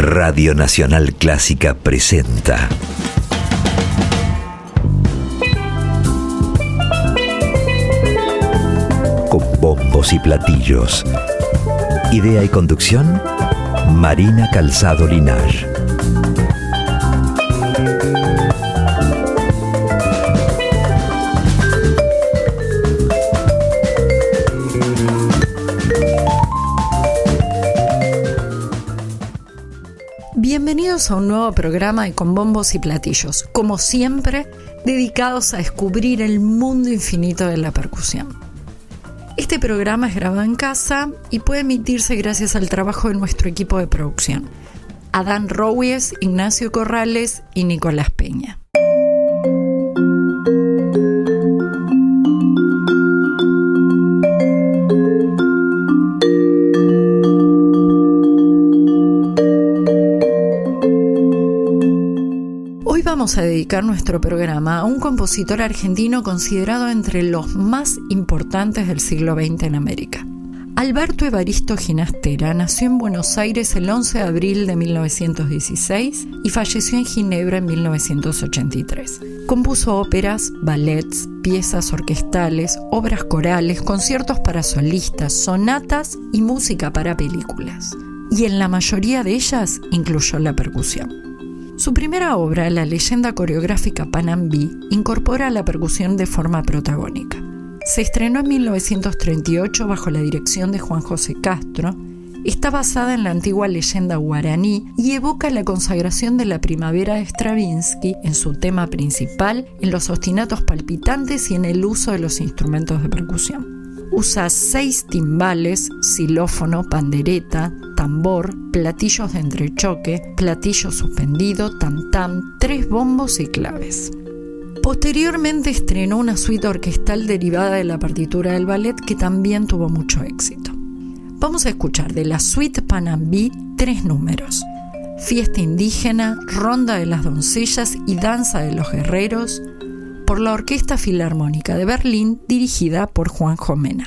Radio Nacional Clásica presenta Con bombos y platillos. Idea y conducción, Marina Calzado Linares. Bienvenidos a un nuevo programa de Con Bombos y Platillos, como siempre, dedicados a descubrir el mundo infinito de la percusión. Este programa es grabado en casa y puede emitirse gracias al trabajo de nuestro equipo de producción: Adán Rouies, Ignacio Corrales y Nicolás Peña. Hoy vamos a dedicar nuestro programa a un compositor argentino considerado entre los más importantes del siglo XX en América. Alberto Evaristo Ginastera nació en Buenos Aires el 11 de abril de 1916 y falleció en Ginebra en 1983. Compuso óperas, ballets, piezas orquestales, obras corales, conciertos para solistas, sonatas y música para películas. Y en la mayoría de ellas incluyó la percusión. Su primera obra, la leyenda coreográfica Panambí, incorpora la percusión de forma protagónica. Se estrenó en 1938 bajo la dirección de Juan José Castro. Está basada en la antigua leyenda guaraní y evoca la consagración de la primavera de Stravinsky en su tema principal, en los ostinatos palpitantes y en el uso de los instrumentos de percusión. Usa 6 timbales, xilófono, pandereta, tambor, platillos de entrechoque, platillo suspendido, tam-tam, 3 bombos y claves. Posteriormente estrenó una suite orquestal derivada de la partitura del ballet que también tuvo mucho éxito. Vamos a escuchar de la suite Panambí 3 números: Fiesta Indígena, Ronda de las Doncellas y Danza de los Guerreros, por la Orquesta Filarmónica de Berlín, dirigida por Juanjo Mena.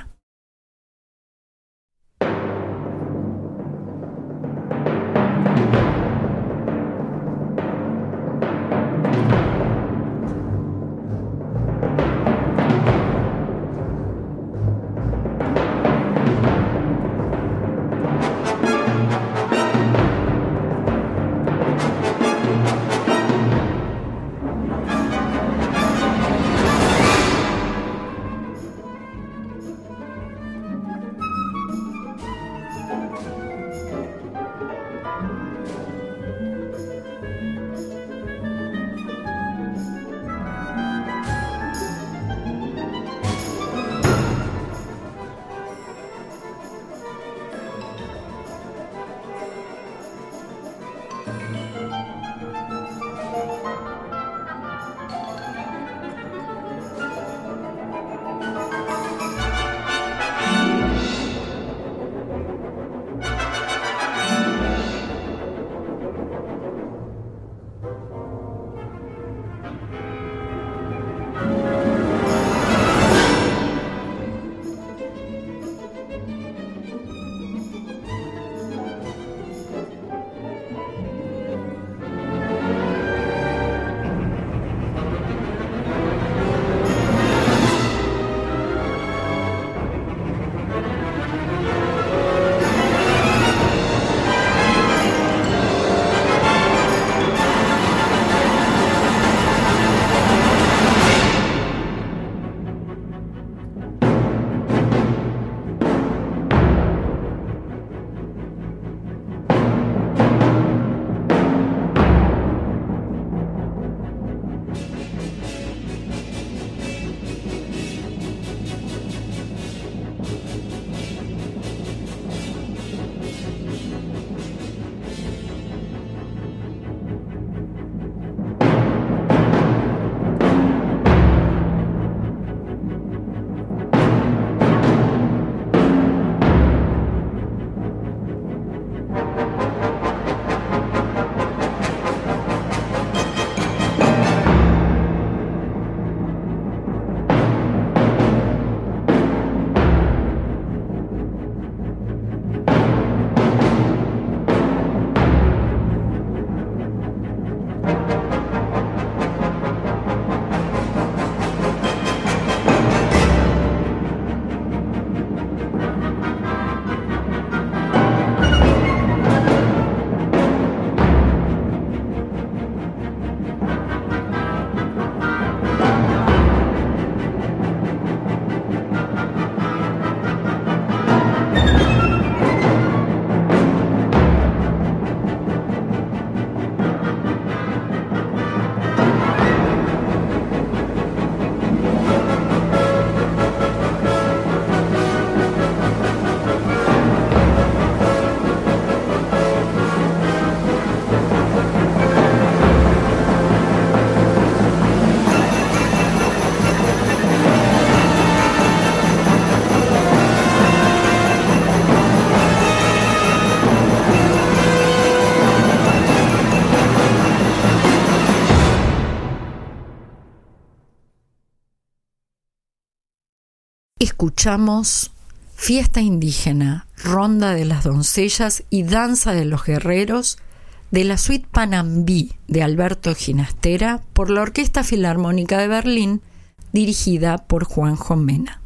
escuchamos Fiesta Indígena, Ronda de las Doncellas y Danza de los Guerreros de la suite Panambí de Alberto Ginastera por la Orquesta Filarmónica de Berlín, dirigida por Juanjo Mena.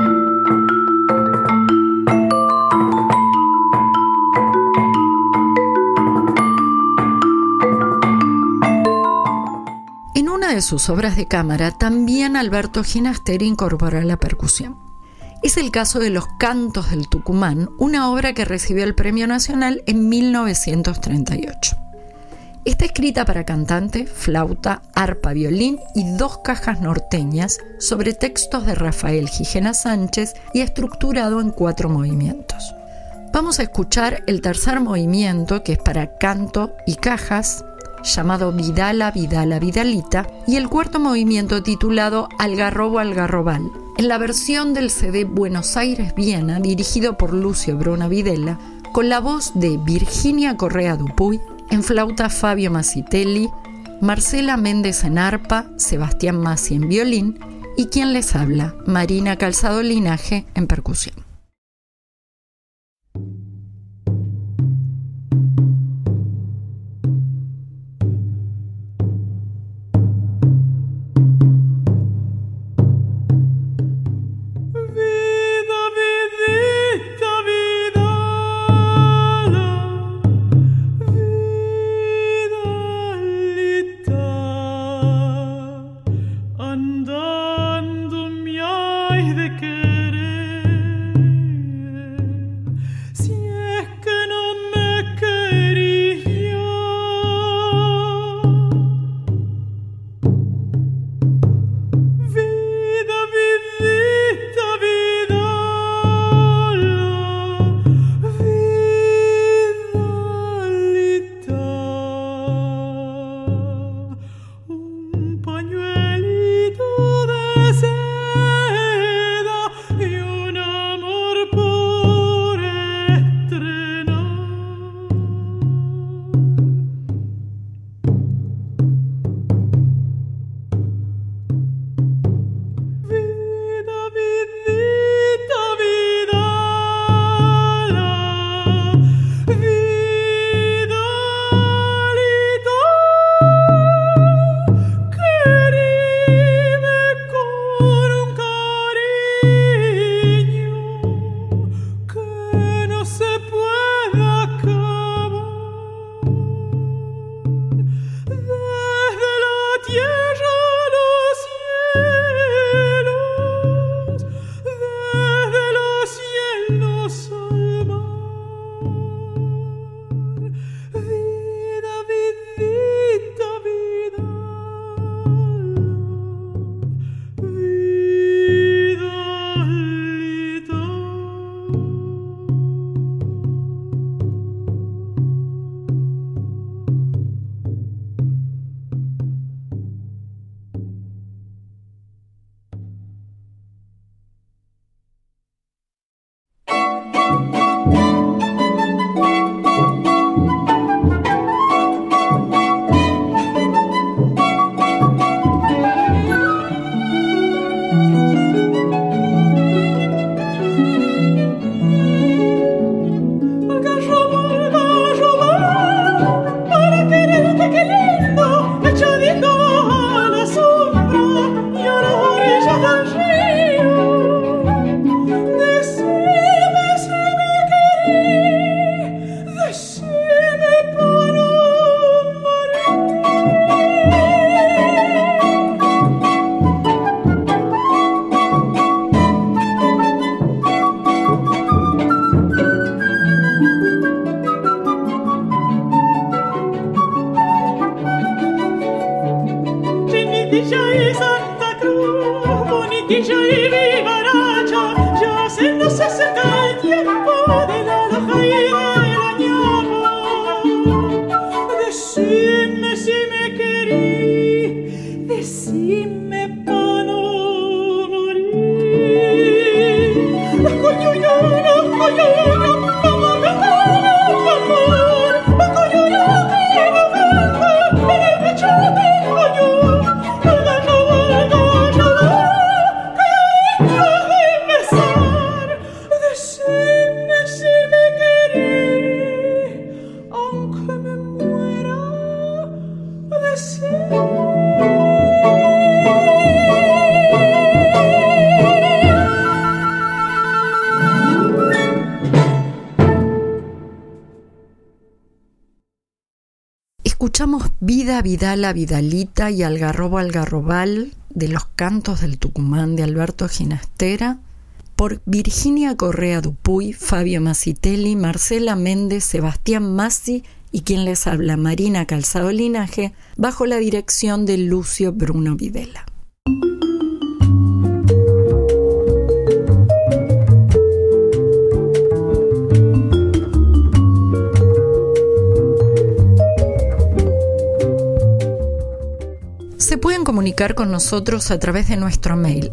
En una de sus obras de cámara, también Alberto Ginastera incorpora la percusión. Es el caso de Los Cantos del Tucumán, una obra que recibió el Premio Nacional en 1938. Está escrita para cantante, flauta, arpa, violín y 2 cajas norteñas sobre textos de Rafael Gijena Sánchez y estructurado en 4 movimientos. Vamos a escuchar el tercer movimiento, que es para canto y cajas, llamado Vidala, Vidala, Vidalita, y el cuarto movimiento titulado Algarrobo, Algarrobal, en la versión del CD Buenos Aires-Viena, dirigido por Lucio Bruna Videla, con la voz de Virginia Correa Dupuy, en flauta Fabio Masitelli, Marcela Méndez en arpa, Sebastián Massi en violín y quien les habla, Marina Calzado Linaje en percusión. Andando me hay de querer. Yes. Escuchamos Vida, Vidala, Vidalita y Algarrobo, Algarrobal de los cantos del Tucumán de Alberto Ginastera por Virginia Correa Dupuy, Fabio Masitelli, Marcela Méndez, Sebastián Massi y quien les habla, Marina Calzado Linaje, bajo la dirección de Lucio Bruno Videla. Se pueden comunicar con nosotros a través de nuestro mail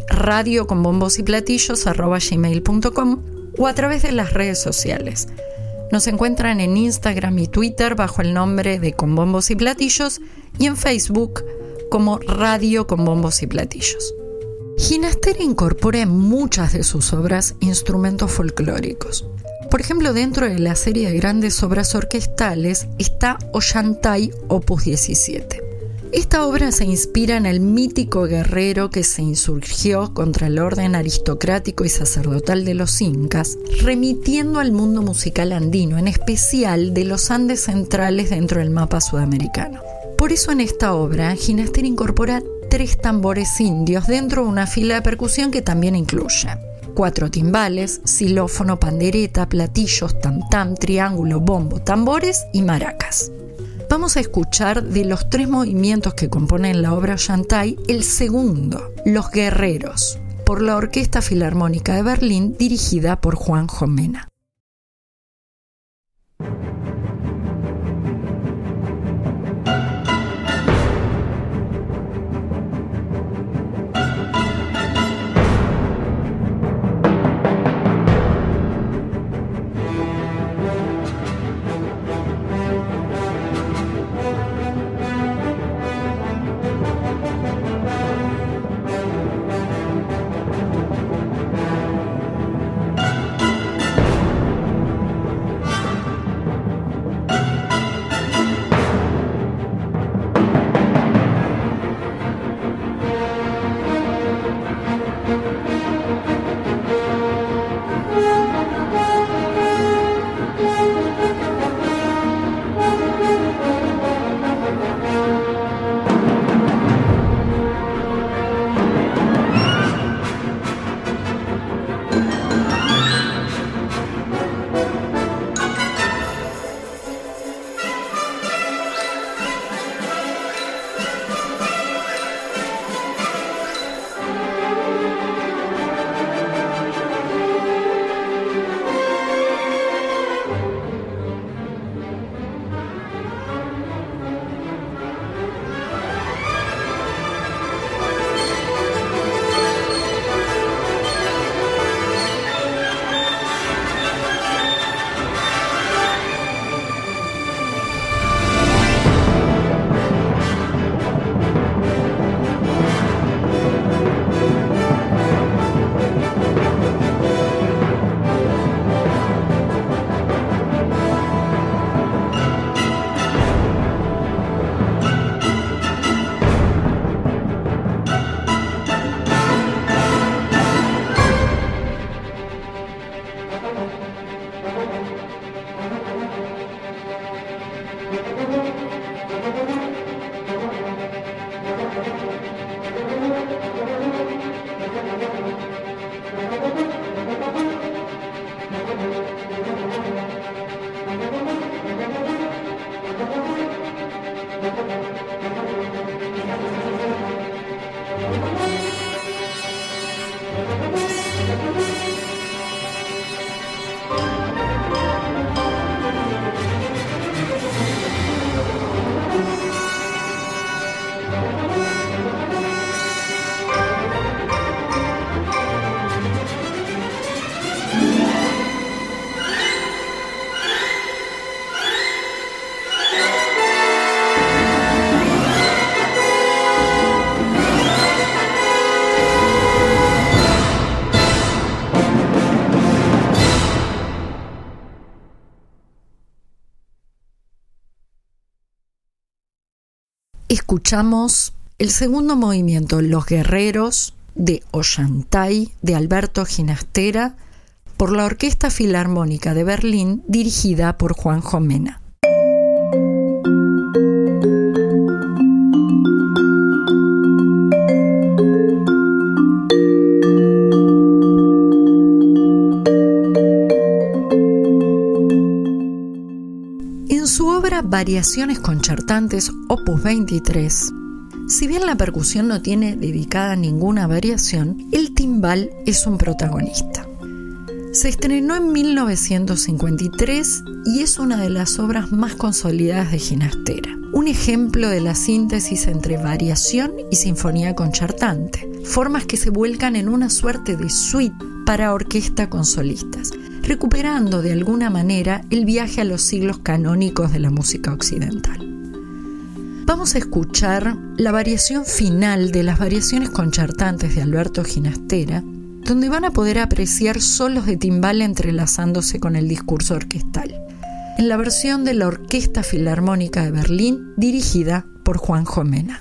radioconbombosyplatillos@gmail.com o a través de las redes sociales. Nos encuentran en Instagram y Twitter bajo el nombre de Con Bombos y Platillos y en Facebook como Radio con Bombos y Platillos. Ginastera incorpora en muchas de sus obras instrumentos folclóricos. Por ejemplo, dentro de la serie de grandes obras orquestales está Ollantay, opus 17. Esta obra se inspira en el mítico guerrero que se insurgió contra el orden aristocrático y sacerdotal de los incas, remitiendo al mundo musical andino, en especial de los Andes centrales dentro del mapa sudamericano. Por eso en esta obra, Ginastera incorpora 3 tambores indios dentro de una fila de percusión que también incluye 4 timbales, xilófono, pandereta, platillos, tam-tam, triángulo, bombo, tambores y maracas. Vamos a escuchar de los 3 movimientos que componen la obra Ollantay, el segundo, Los Guerreros, por la Orquesta Filarmónica de Berlín, dirigida por Juan Jomena. escuchamos el segundo movimiento, Los Guerreros, de Ollantay, de Alberto Ginastera, por la Orquesta Filarmónica de Berlín, dirigida por Juanjo Mena. En su obra Variaciones concertantes, opus 23, si bien la percusión no tiene dedicada ninguna variación, el timbal es un protagonista. Se estrenó en 1953 y es una de las obras más consolidadas de Ginastera. Un ejemplo de la síntesis entre variación y sinfonía concertante, formas que se vuelcan en una suerte de suite para orquesta con solistas, recuperando de alguna manera el viaje a los siglos canónicos de la música occidental. Vamos a escuchar la variación final de las variaciones concertantes de Alberto Ginastera, donde van a poder apreciar solos de timbal entrelazándose con el discurso orquestal, en la versión de la Orquesta Filarmónica de Berlín, dirigida por Juanjo Mena.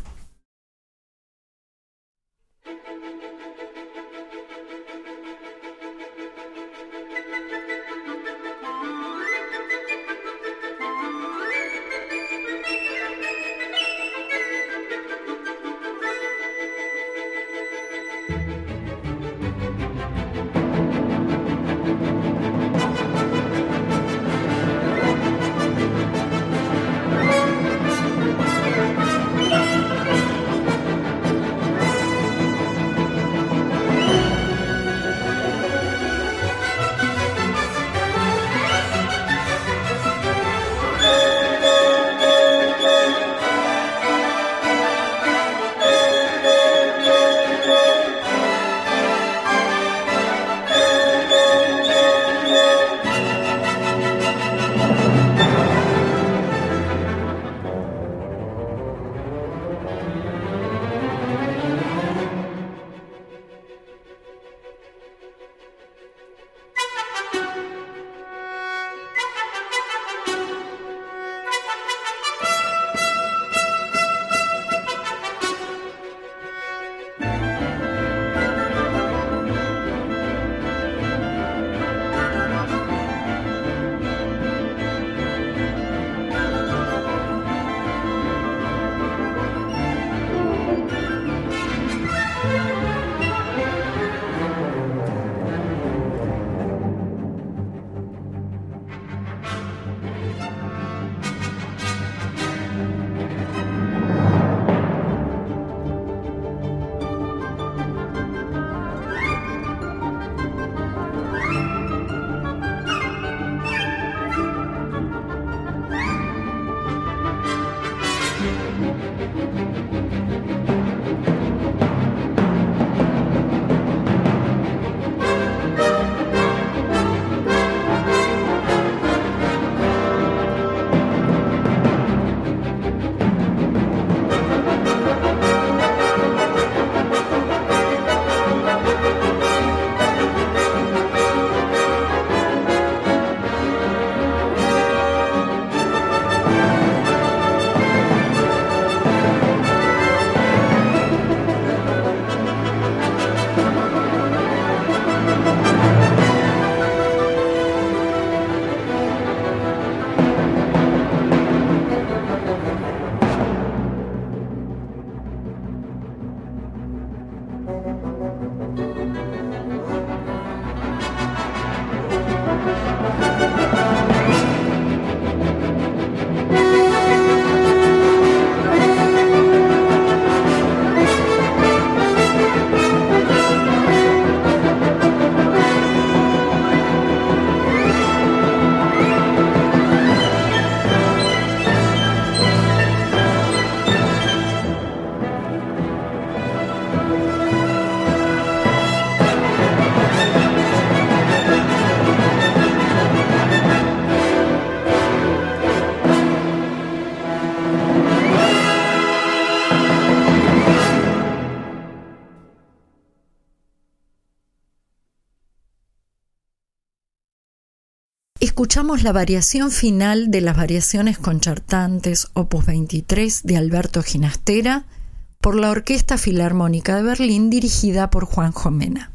escuchamos la variación final de las variaciones concertantes opus 23 de Alberto Ginastera por la Orquesta Filarmónica de Berlín dirigida por Juanjo Mena.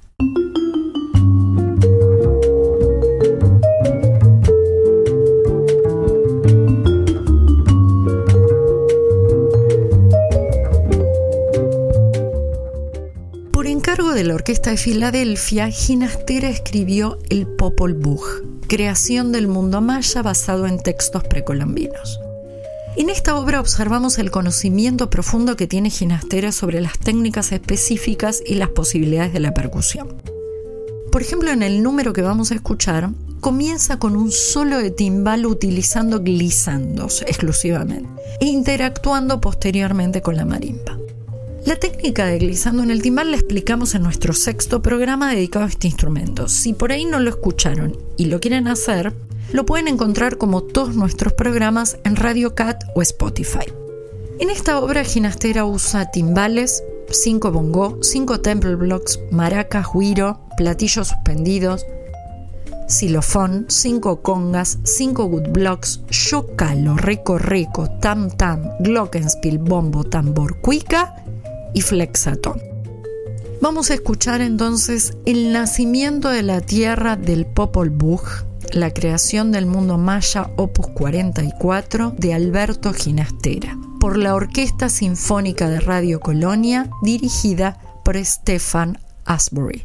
Por encargo de la Orquesta de Filadelfia, Ginastera escribió el Popol Vuh, creación del mundo maya basado en textos precolombinos. En esta obra observamos el conocimiento profundo que tiene Ginastera sobre las técnicas específicas y las posibilidades de la percusión. Por ejemplo, en el número que vamos a escuchar, comienza con un solo de timbal utilizando glissandos exclusivamente e interactuando posteriormente con la marimba. La técnica de glissando en el timbal la explicamos en nuestro 6º programa dedicado a este instrumento. Si por ahí no lo escucharon y lo quieren hacer, lo pueden encontrar como todos nuestros programas en Radio Cat o Spotify. En esta obra Ginastera usa timbales, 5 bongó, 5 temple blocks, maracas, güiro, platillos suspendidos, xilofón, 5 congas, 5 woodblocks, chocalo, reco, tam tam, glockenspiel, bombo, tambor, cuica y flexatón. Vamos a escuchar entonces el nacimiento de la tierra del Popol Vuh, la creación del mundo maya opus 44 de Alberto Ginastera, por la Orquesta Sinfónica de Radio Colonia, dirigida por Stefan Asbury.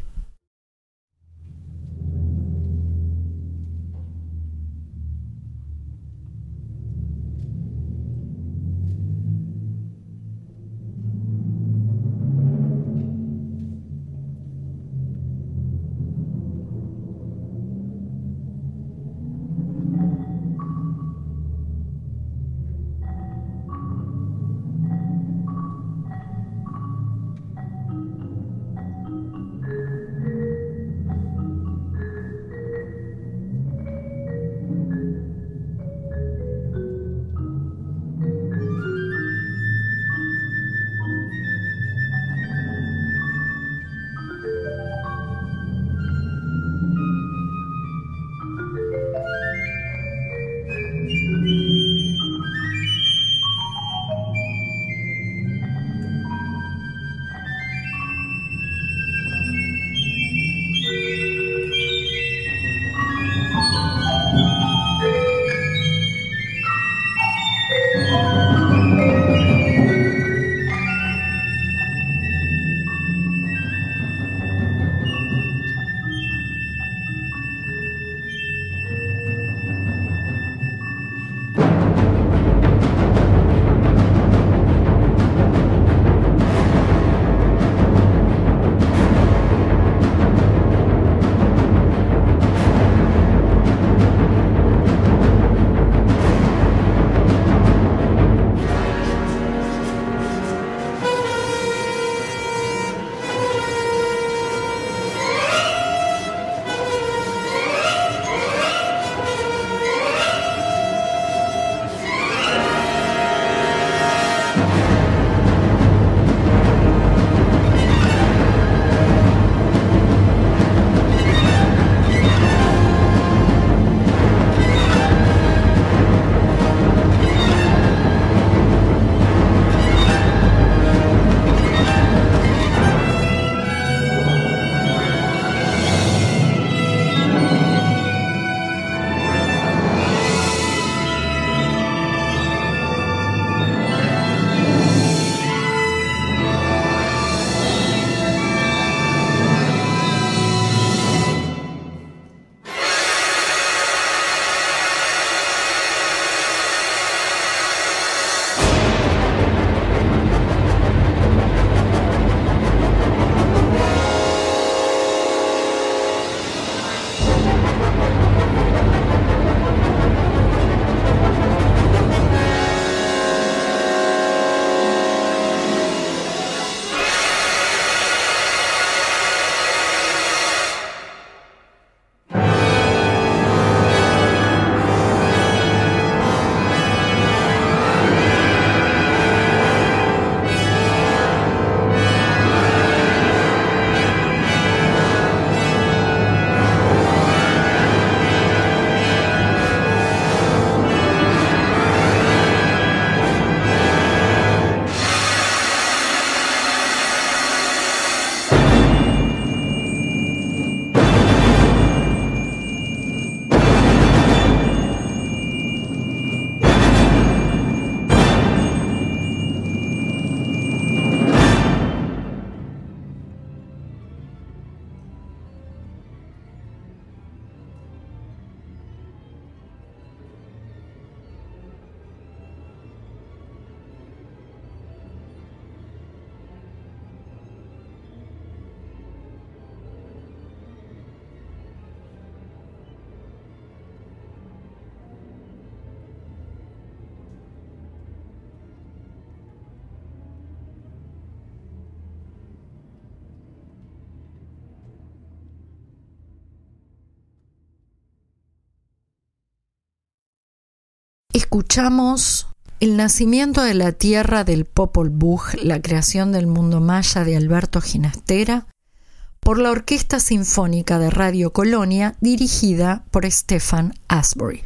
Escuchamos El nacimiento de la tierra del Popol Vuh, la creación del mundo maya de Alberto Ginastera, por la Orquesta Sinfónica de Radio Colonia, dirigida por Stefan Asbury.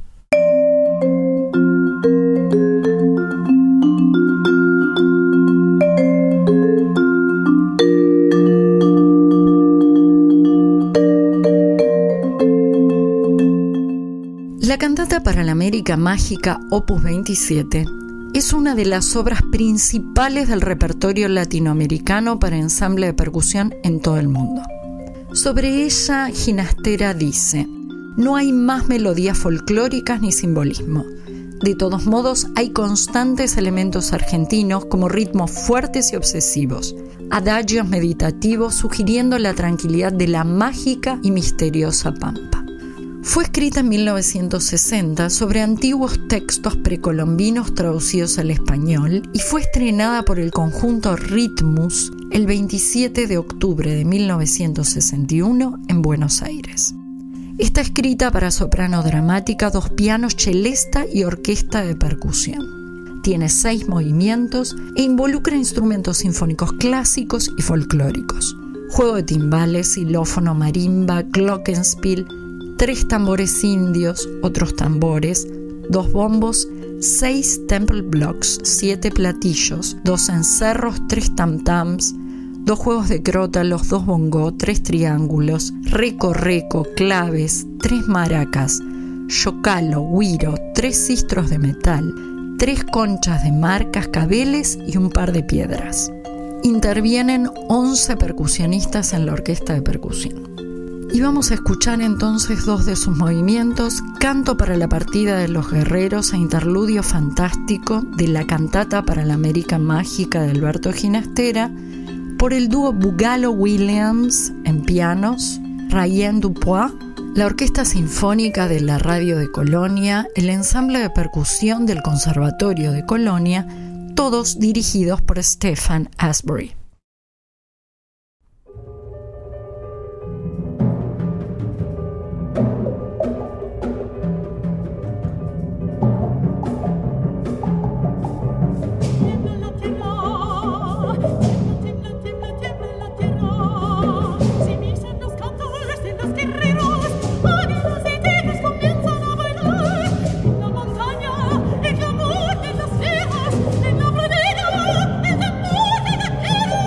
La cantata para la América Mágica, Opus 27, es una de las obras principales del repertorio latinoamericano para ensamble de percusión en todo el mundo. Sobre ella, Ginastera dice: no hay más melodías folclóricas ni simbolismo. De todos modos, hay constantes elementos argentinos como ritmos fuertes y obsesivos, adagios meditativos sugiriendo la tranquilidad de la mágica y misteriosa pampa. Fue escrita en 1960 sobre antiguos textos precolombinos traducidos al español y fue estrenada por el conjunto Ritmus el 27 de octubre de 1961 en Buenos Aires. Está escrita para soprano dramática, 2 pianos, celesta y orquesta de percusión. Tiene 6 movimientos e involucra instrumentos sinfónicos clásicos y folclóricos: juego de timbales, xilófono, marimba, glockenspiel, 3 tambores indios, otros tambores, 2 bombos, 6 temple blocks, 7 platillos, 2 encerros, 3 tam-tams, 2 juegos de crótalos, 2 bongó, 3 triángulos, reco, claves, 3 maracas, chocalo, güiro, 3 sistros de metal, 3 conchas de mar, cascabeles y un par de piedras. Intervienen 11 percusionistas en la orquesta de percusión. Y vamos a escuchar entonces 2 de sus movimientos: Canto para la partida de los guerreros e interludio fantástico de la cantata para la América Mágica de Alberto Ginastera, por el dúo Bugalo-Williams en pianos, Ryan Dupois, la Orquesta Sinfónica de la Radio de Colonia, el ensamble de percusión del Conservatorio de Colonia, todos dirigidos por Stefan Asbury. En la bodega, el amor de la tierra.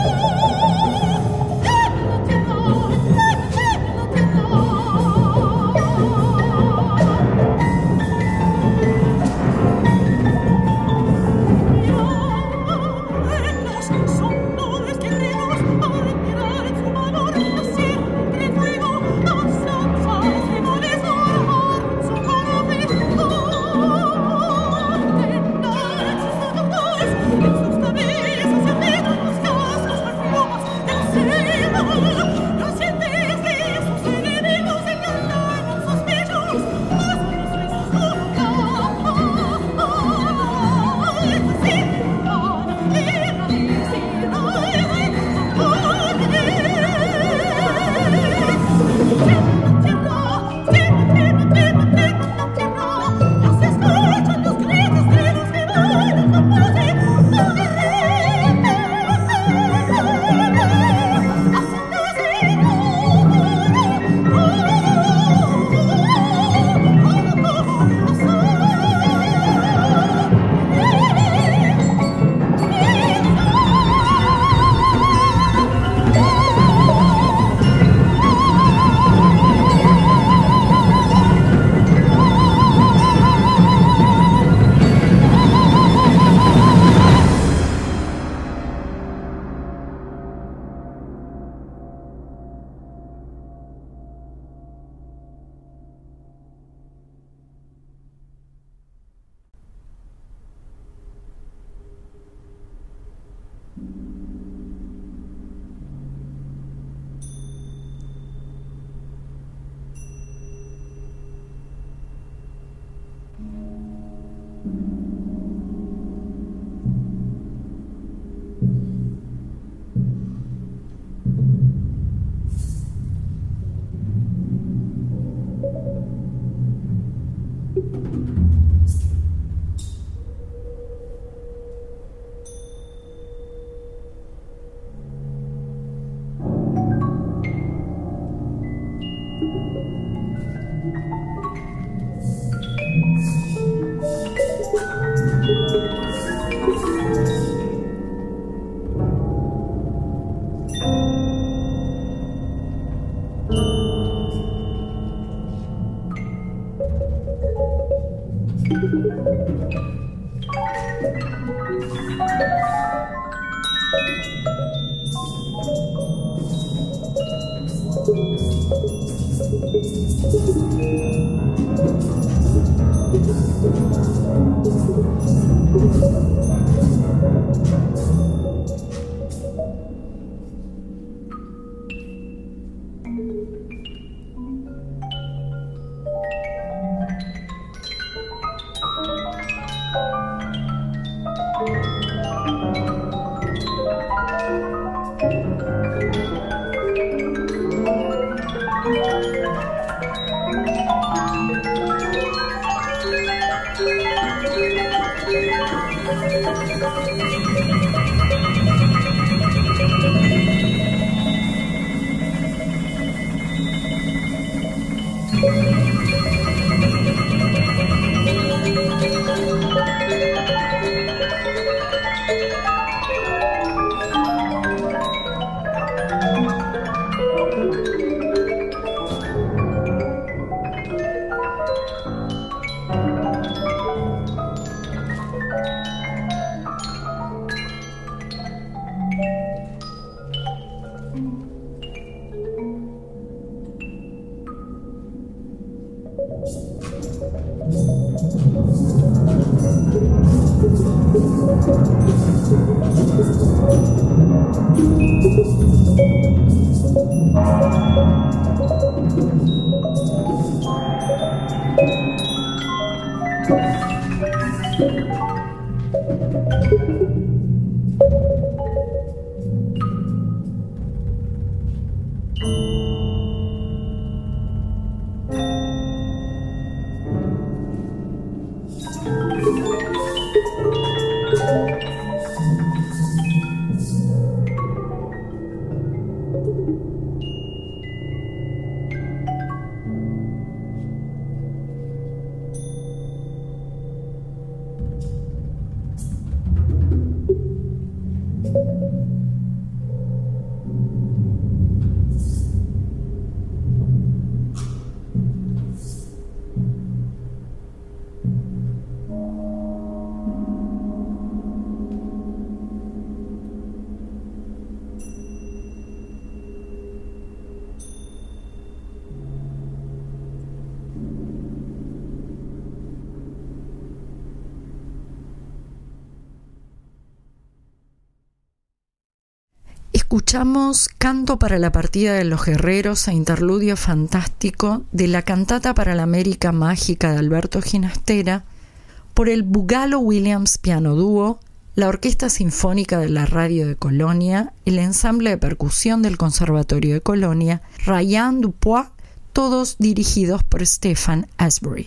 Escuchamos Canto para la partida de los guerreros e interludio fantástico de la cantata para la América mágica de Alberto Ginastera por el Bugalo Williams Piano Dúo, la Orquesta Sinfónica de la Radio de Colonia, el ensamble de percusión del Conservatorio de Colonia, Ryan Dupois, todos dirigidos por Stefan Asbury.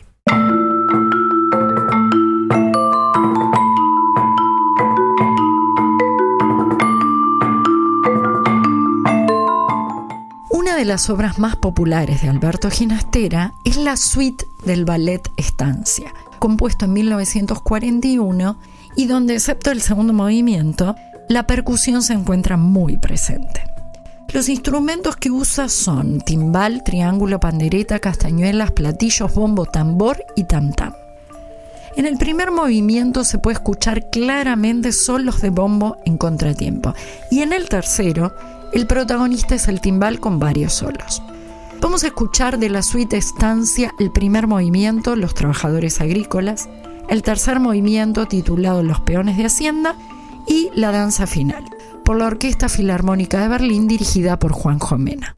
Una de las obras más populares de Alberto Ginastera es la suite del ballet Estancia, compuesto en 1941 y donde, excepto el segundo movimiento, la percusión se encuentra muy presente. Los instrumentos que usa son timbal, triángulo, pandereta, castañuelas, platillos, bombo, tambor y tam-tam. En el primer movimiento se puede escuchar claramente solos de bombo en contratiempo, y en el tercero el protagonista es el timbal con varios solos. Vamos a escuchar de la suite Estancia el primer movimiento, Los trabajadores agrícolas, el tercer movimiento titulado Los peones de Hacienda y la danza final, por la Orquesta Filarmónica de Berlín dirigida por Juanjo Mena.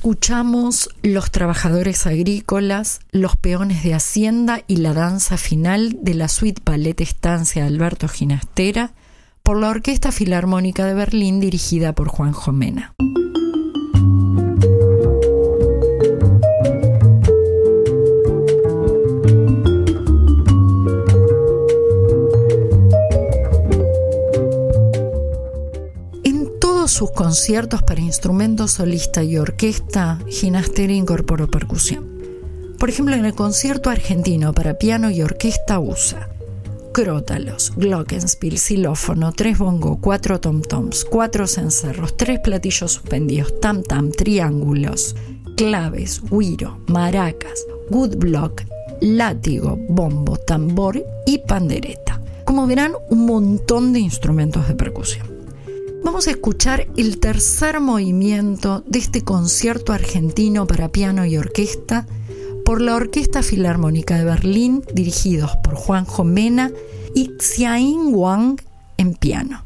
escuchamos Los Trabajadores Agrícolas, Los Peones de Hacienda y la danza final de la suite Ballet Estancia de Alberto Ginastera por la Orquesta Filarmónica de Berlín dirigida por Juanjo Mena. Sus conciertos para instrumentos solista y orquesta, Ginastera incorporó percusión. Por ejemplo, en el concierto argentino para piano y orquesta usa crótalos, glockenspiel, xilófono, 3 bongo, 4 tom-toms, 4 cencerros, 3 platillos suspendidos, tam-tam, triángulos, claves, güiro, maracas, woodblock, látigo, bombo, tambor y pandereta. Como verán, un montón de instrumentos de percusión. Vamos a escuchar el tercer movimiento de este concierto argentino para piano y orquesta por la Orquesta Filarmónica de Berlín, dirigidos por Juanjo Mena y Xiaoyin Wang en piano.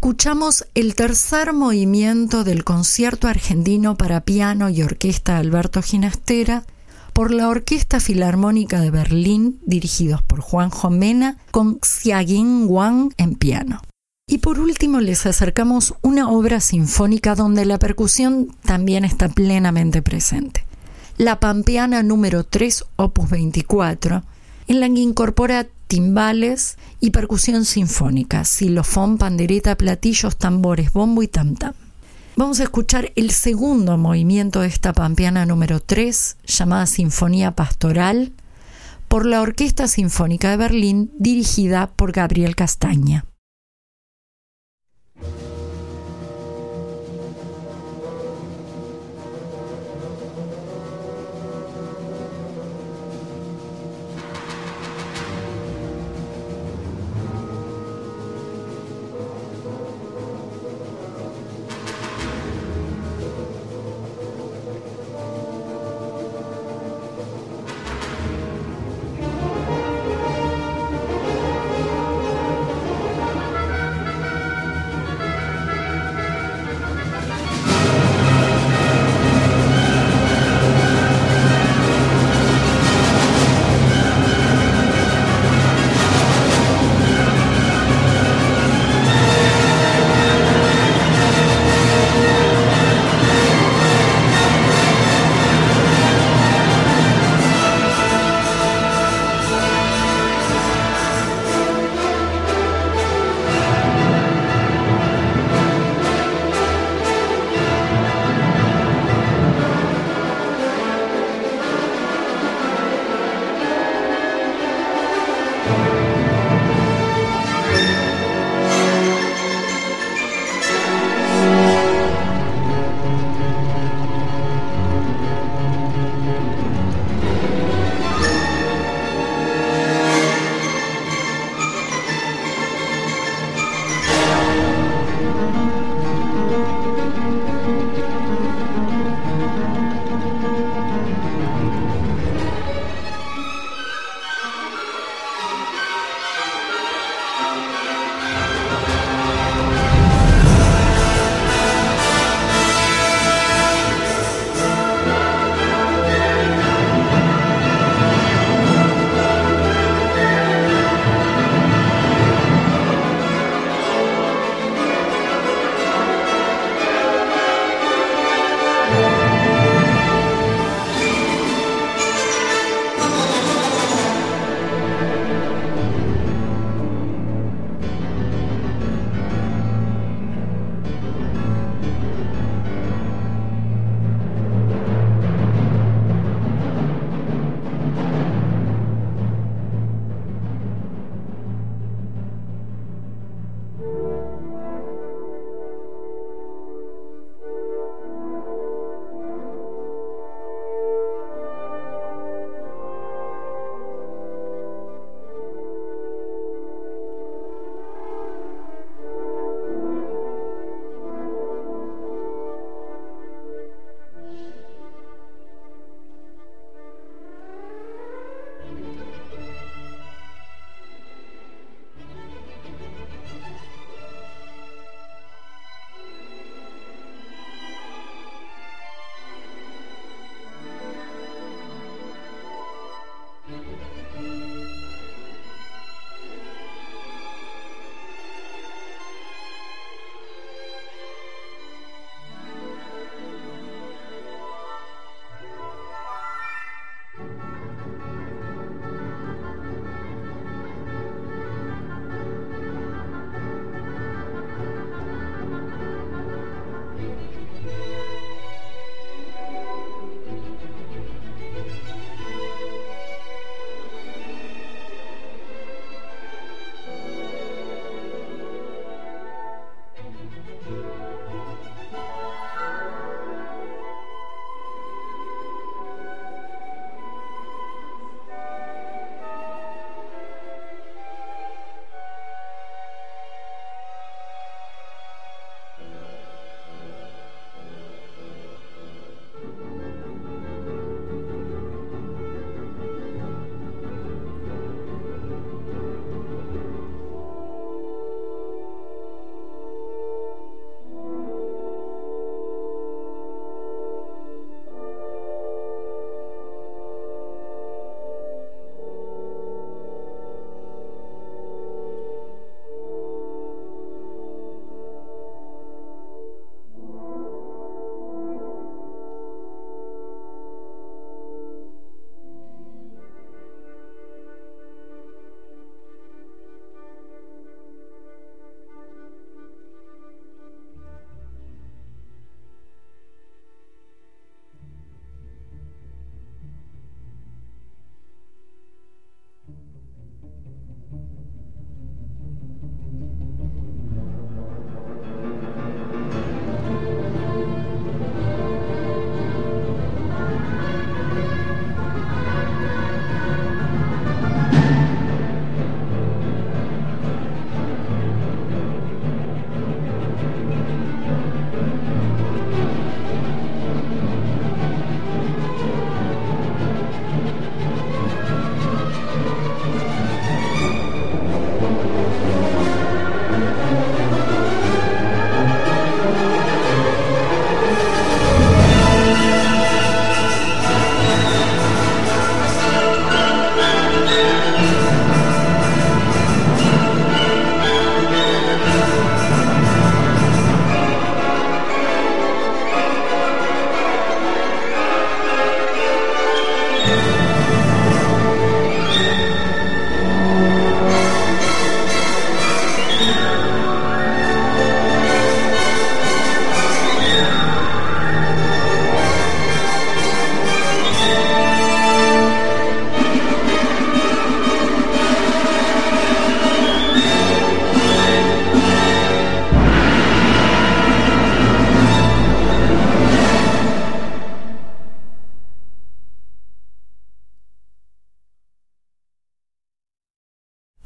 escuchamos el tercer movimiento del concierto argentino para piano y orquesta de Alberto Ginastera por la Orquesta Filarmónica de Berlín, dirigidos por Juanjo Mena, con Xiaoyin Wang en piano. Y por último les acercamos una obra sinfónica donde la percusión también está plenamente presente. La Pampeana número 3, opus 24, en la que incorpora timbales y percusión sinfónica, xilofón, pandereta, platillos, tambores, bombo y tam-tam. Vamos a escuchar el segundo movimiento de esta Pampeana número 3, llamada Sinfonía Pastoral, por la Orquesta Sinfónica de Berlín, dirigida por Gabriel Castaña.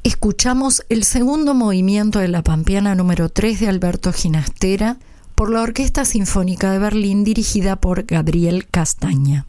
Escuchamos el segundo movimiento de la Pampeana número 3 de Alberto Ginastera por la Orquesta Sinfónica de Berlín dirigida por Gabriel Castaña.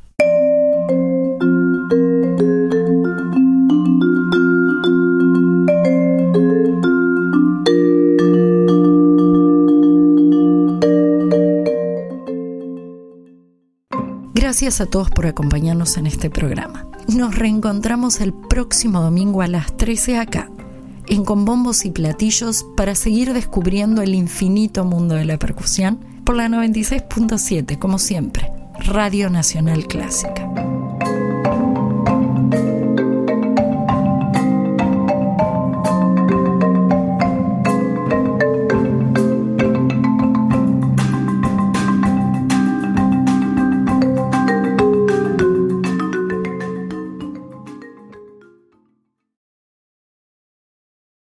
Gracias a todos por acompañarnos en este programa. Nos reencontramos el próximo domingo a las 13 acá, en Con Bombos y Platillos, para seguir descubriendo el infinito mundo de la percusión por la 96.7, como siempre, Radio Nacional Clásica.